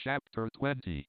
Chapter 20.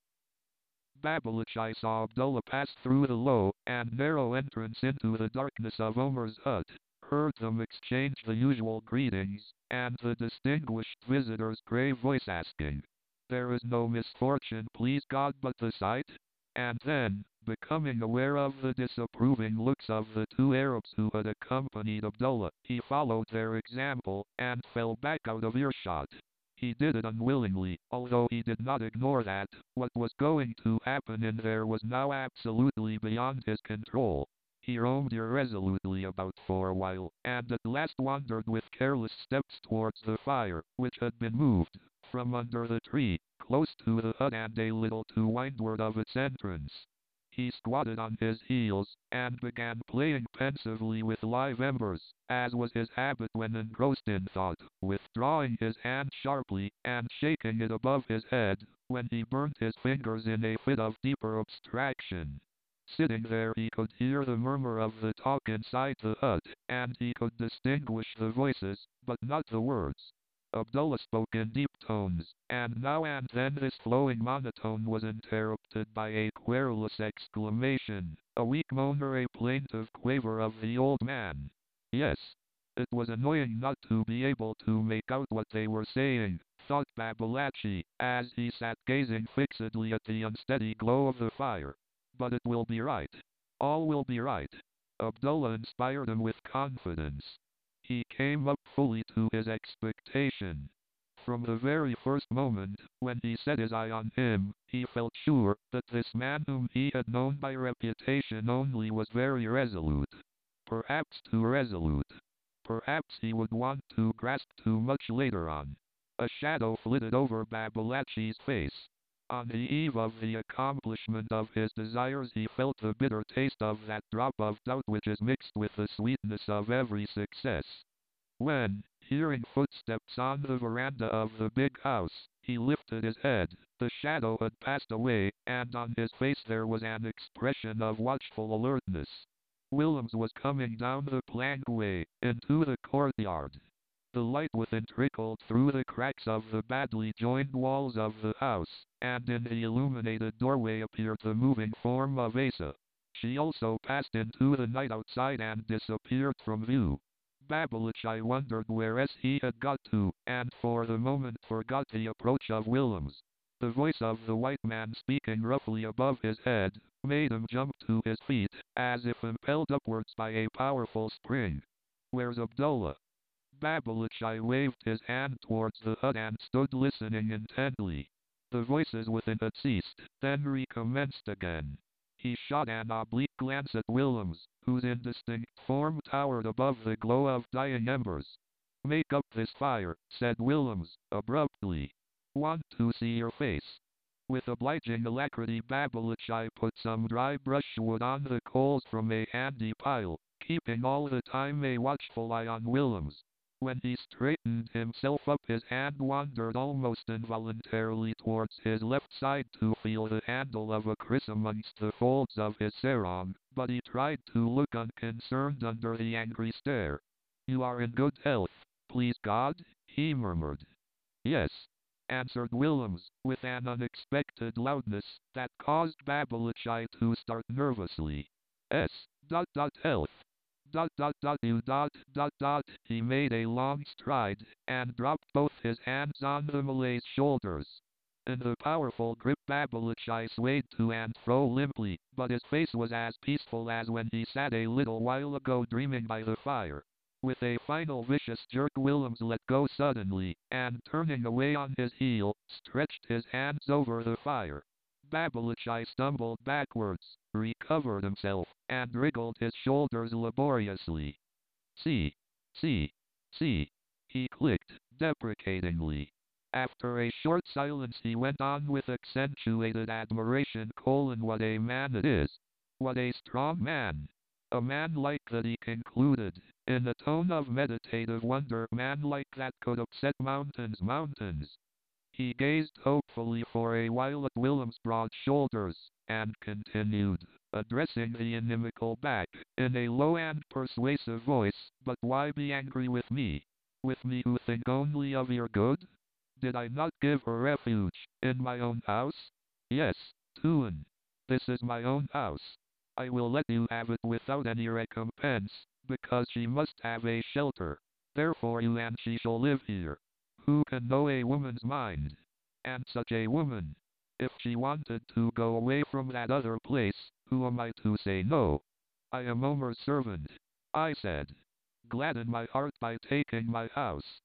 Babalatchi saw Abdullah pass through the low and narrow entrance into the darkness of Omar's hut, heard them exchange the usual greetings, and the distinguished visitor's grave voice asking, "There is no misfortune, please God, but the sight?" And then, becoming aware of the disapproving looks of the two Arabs who had accompanied Abdullah, he followed their example, and fell back out of earshot. He did it unwillingly, although he did not ignore that what was going to happen in there was now absolutely beyond his control. He roamed irresolutely about for a while, and at last wandered with careless steps towards the fire, which had been moved from under the tree, close to the hut and a little to windward of its entrance. He squatted on his heels, and began playing pensively with live embers, as was his habit when engrossed in thought, withdrawing his hand sharply, and shaking it above his head, when he burnt his fingers in a fit of deeper abstraction. Sitting there he could hear the murmur of the talk inside the hut, and he could distinguish the voices, but not the words. Abdullah spoke in deep tones, and now and then this flowing monotone was interrupted by a querulous exclamation, a weak moan or a plaintive quaver of the old man. Yes, it was annoying not to be able to make out what they were saying, thought Babalatchi, as he sat gazing fixedly at the unsteady glow of the fire. But it will be right. All will be right. Abdullah inspired him with confidence. He came up fully to his expectation. From the very first moment, when he set his eye on him, he felt sure that this man whom he had known by reputation only was very resolute. Perhaps too resolute. Perhaps he would want to grasp too much later on. A shadow flitted over Babalatchi's face. On the eve of the accomplishment of his desires he felt the bitter taste of that drop of doubt which is mixed with the sweetness of every success. When, hearing footsteps on the veranda of the big house, he lifted his head, the shadow had passed away, and on his face there was an expression of watchful alertness. Willems was coming down the plankway, into the courtyard. The light within trickled through the cracks of the badly joined walls of the house, and in the illuminated doorway appeared the moving form of Asa. She also passed into the night outside and disappeared from view. Babalatchi wondered where he had got to, and for the moment forgot the approach of Willems. The voice of the white man speaking roughly above his head made him jump to his feet, as if impelled upwards by a powerful spring. "Where's Abdullah?" Babalatchi waved his hand towards the hut and stood listening intently. The voices within had ceased, then recommenced again. He shot an oblique glance at Willems, whose indistinct form towered above the glow of dying embers. "Make up this fire," said Willems, abruptly. "Want to see your face." With obliging alacrity Babalatchi put some dry brushwood on the coals from a handy pile, keeping all the time a watchful eye on Willems. When he straightened himself up his hand wandered almost involuntarily towards his left side to feel the handle of a kriss amongst the folds of his sarong, but he tried to look unconcerned under the angry stare. "You are in good health, please God?" he murmured. "Yes," answered Willems, with an unexpected loudness that caused Babalatchi to start nervously. Health. He made a long stride, and dropped both his hands on the Malay's shoulders. In the powerful grip Babalatchi swayed to and fro limply, but his face was as peaceful as when he sat a little while ago dreaming by the fire. With a final vicious jerk Willems let go suddenly, and turning away on his heel, stretched his hands over the fire. Babalatchi stumbled backwards, recovered himself, and wriggled his shoulders laboriously. "See, see, see," he clicked, deprecatingly. After a short silence he went on with accentuated admiration: "What a man it is! What a strong man! A man like that," he concluded, in a tone of meditative wonder, "man like that could upset mountains." He gazed hopefully for a while at Willem's broad shoulders, and continued, addressing the inimical back, in a low and persuasive voice, "But why be angry with me? With me who think only of your good? Did I not give her refuge in my own house? Yes, Tuan. This is my own house. I will let you have it without any recompense, because she must have a shelter. Therefore you and she shall live here. Who can know a woman's mind? And such a woman, if she wanted to go away from that other place, who am I to say no? I am Omer's servant, I said. Gladden my heart by taking my house.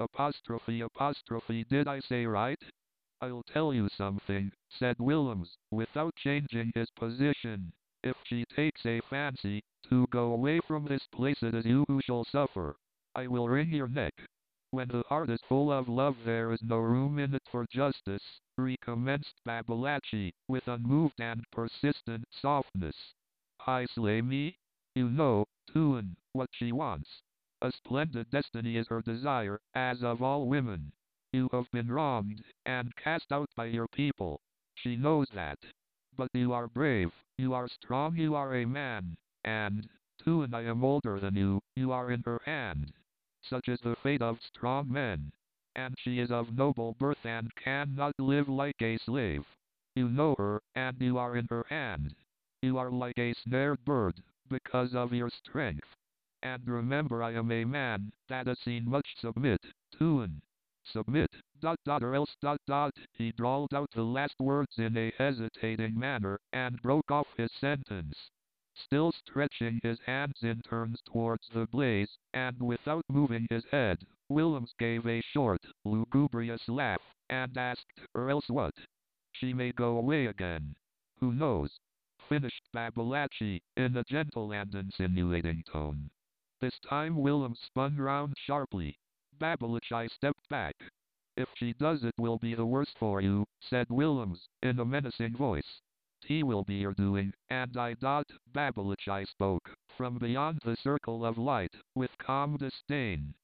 Apostrophe, did I say right? I'll tell you something, said Willems, without changing his position. If she takes a fancy to go away from this place, it is you who shall suffer. I will wring your neck. When the heart is full of love, there is no room in it for justice, recommenced Babalatchi, with unmoved and persistent softness. I slay me? You know, Tuan, what she wants. A splendid destiny is her desire, as of all women. You have been wronged, and cast out by your people. She knows that. But you are brave, you are strong, you are a man, and, Tuan, I am older than you are in her hand. Such is the fate of strong men. And she is of noble birth and cannot live like a slave. You know her, and you are in her hand. You are like a snared bird, because of your strength. And remember, I am a man that has seen much. Submit, Tuan. Submit, or else, he drawled out the last words in a hesitating manner, and broke off his sentence. Still stretching his hands in turns towards the blaze, and without moving his head, Willems gave a short, lugubrious laugh, and asked, or else what? She may go away again. Who knows? Finished Babalatchi, in a gentle and insinuating tone. This time Willems spun round sharply. Babalatchi stepped back. If she does, it will be the worse for you, said Willems, in a menacing voice. He will be your doing, and I. Babalatchi spoke, from beyond the circle of light, with calm disdain.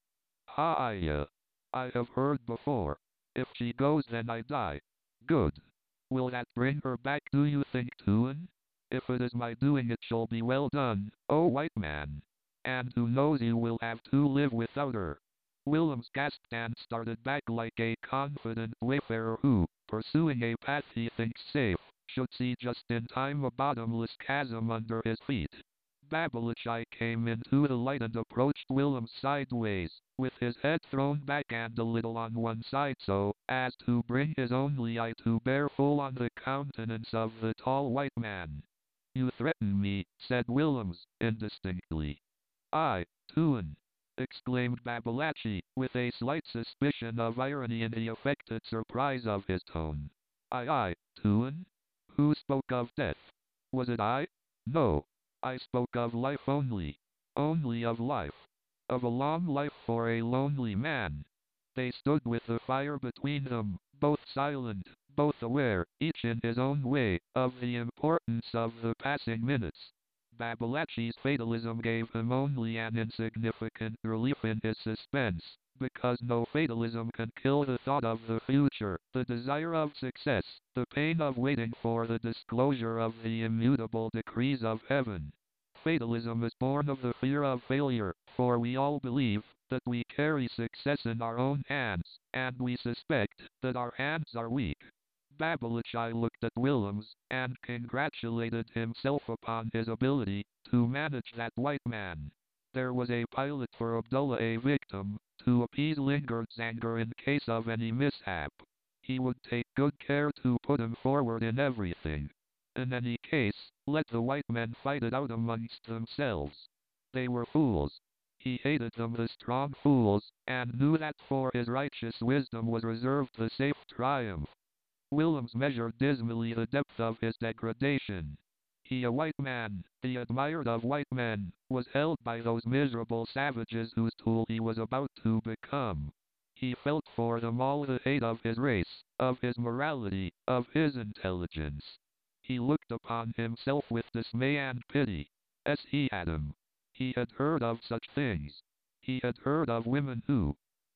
Ha! I have heard before. If she goes, then I die. Good. Will that bring her back, do you think, Tuan? If it is my doing, it shall be well done, O white man. And who knows, you will have to live without her. Willems gasped and started back like a confident wayfarer who, pursuing a path he thinks safe, should see just in time a bottomless chasm under his feet. Babalatchi came into the light and approached Willems sideways, with his head thrown back and a little on one side so as to bring his only eye to bear full on the countenance of the tall white man. You threaten me, said Willems, indistinctly. I, Tuan, exclaimed Babalatchi, with a slight suspicion of irony in the affected surprise of his tone. I, Tuan? Who spoke of death? Was it I? No. I spoke of life only. Only of life. Of a long life for a lonely man. They stood with the fire between them, both silent, both aware, each in his own way, of the importance of the passing minutes. Babalatchi's fatalism gave him only an insignificant relief in his suspense, because no fatalism can kill the thought of the future, the desire of success, the pain of waiting for the disclosure of the immutable decrees of heaven. Fatalism is born of the fear of failure, for we all believe that we carry success in our own hands, and we suspect that our hands are weak. Babalatchi looked at Willems, and congratulated himself upon his ability to manage that white man. There was a pilot for Abdullah, a victim, to appease Lingard's anger in case of any mishap. He would take good care to put him forward in everything. In any case, let the white men fight it out amongst themselves. They were fools. He hated them, the strong fools, and knew that for his righteous wisdom was reserved the safe triumph. Willems measured dismally the depth of his degradation. He, a white man, the admired of white men, was held by those miserable savages whose tool he was about to become. He felt for them all the hate of his race, of his morality, of his intelligence. He looked upon himself with dismay and pity. As he had him. He had heard of such things. He had heard of women who...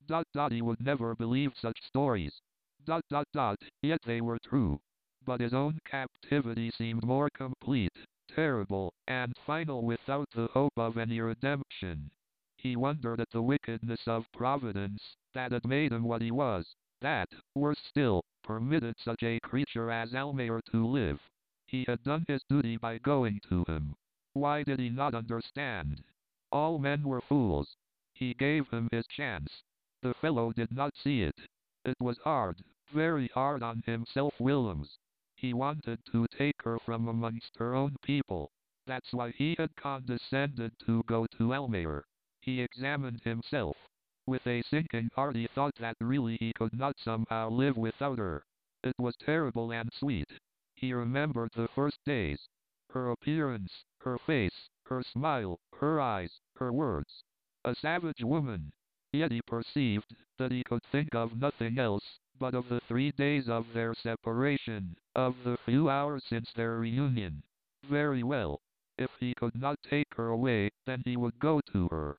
He would never believe such stories. Yet they were true. But his own captivity seemed more complete, terrible, and final, without the hope of any redemption. He wondered at the wickedness of Providence, that had made him what he was. that, worse still, permitted such a creature as Almayer to live. He had done his duty by going to him. Why did he not understand? All men were fools. He gave him his chance. The fellow did not see it. It was hard, very hard on himself, Willems. He wanted to take her from amongst her own people. That's why he had condescended to go to Almayer. He examined himself. With a sinking heart he thought that really he could not somehow live without her. It was terrible and sweet. He remembered the first days. Her appearance, her face, her smile, her eyes, her words. A savage woman. Yet he perceived that he could think of nothing else but of the 3 days of their separation, of the few hours since their reunion. Very well. If he could not take her away, then he would go to her.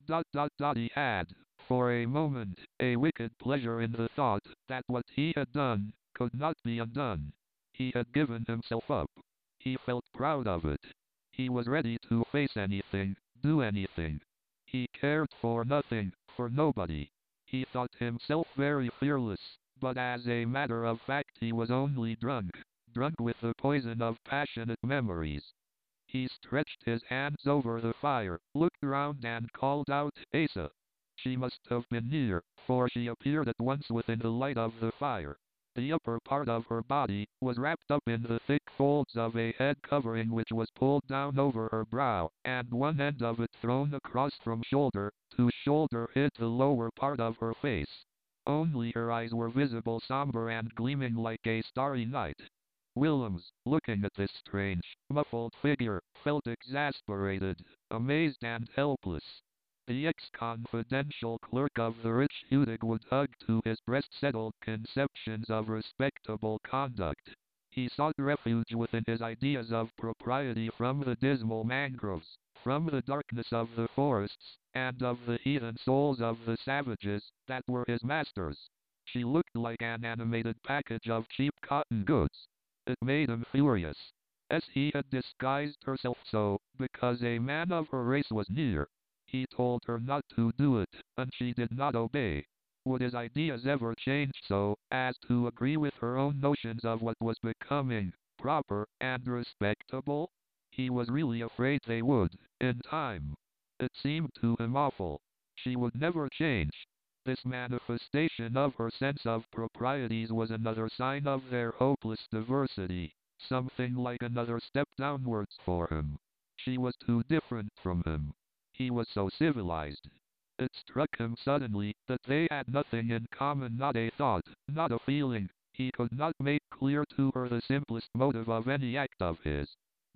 He had, for a moment, a wicked pleasure in the thought that what he had done could not be undone. He had given himself up. He felt proud of it. He was ready to face anything, do anything. He cared for nothing, for nobody. He thought himself very fearless, but as a matter of fact he was only drunk with the poison of passionate memories. He stretched his hands over the fire, looked round and called out, Asa. She must have been near, for she appeared at once within the light of the fire. The upper part of her body was wrapped up in the thick folds of a head covering which was pulled down over her brow, and one end of it thrown across from shoulder to shoulder hid the lower part of her face. Only her eyes were visible, somber and gleaming like a starry night. Willems, looking at this strange, muffled figure, felt exasperated, amazed and helpless. The ex-confidential clerk of the rich Hudig would hug to his breast settled conceptions of respectable conduct. He sought refuge within his ideas of propriety from the dismal mangroves, from the darkness of the forests, and of the heathen souls of the savages that were his masters. She looked like an animated package of cheap cotton goods. It made him furious. As he had disguised herself so, because a man of her race was near. He told her not to do it, and she did not obey. Would his ideas ever change so as to agree with her own notions of what was becoming, proper, and respectable? He was really afraid they would, in time. It seemed to him awful. She would never change. This manifestation of her sense of proprieties was another sign of their hopeless diversity, something like another step downwards for him. She was too different from him. He was so civilized. It struck him suddenly that they had nothing in common, not a thought, not a feeling. He could not make clear to her the simplest motive of any act of his.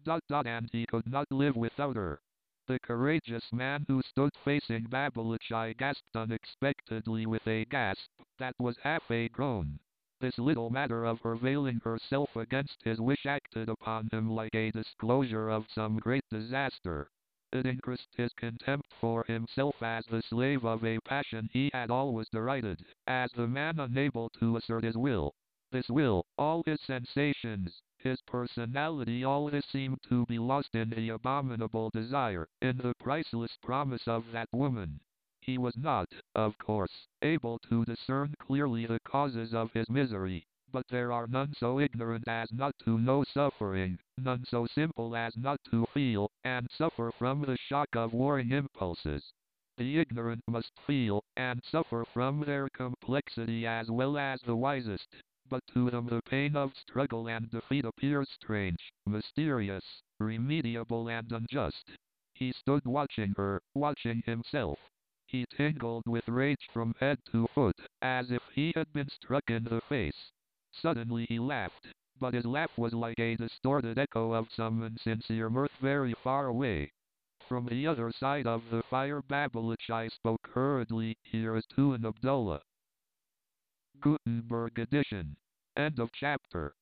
And he could not live without her. The courageous man who stood facing Babalatchi gasped unexpectedly with a gasp that was half a groan. This little matter of her veiling herself against his wish acted upon him like a disclosure of some great disaster. It increased his contempt for himself as the slave of a passion he had always derided, as the man unable to assert his will. This will, all his sensations, his personality, all this seemed to be lost in the abominable desire, in the priceless promise of that woman. He was not, of course, able to discern clearly the causes of his misery, but there are none so ignorant as not to know suffering, none so simple as not to feel and suffer from the shock of warring impulses. The ignorant must feel and suffer from their complexity as well as the wisest, but to them the pain of struggle and defeat appears strange, mysterious, remediable and unjust. He stood watching her, watching himself. He tingled with rage from head to foot, as if he had been struck in the face. Suddenly he laughed, but his laugh was like a distorted echo of some insincere mirth very far away. From the other side of the fire Babalatchi spoke hurriedly, "Here is Tuan Abdullah." Gutenberg edition. End of chapter.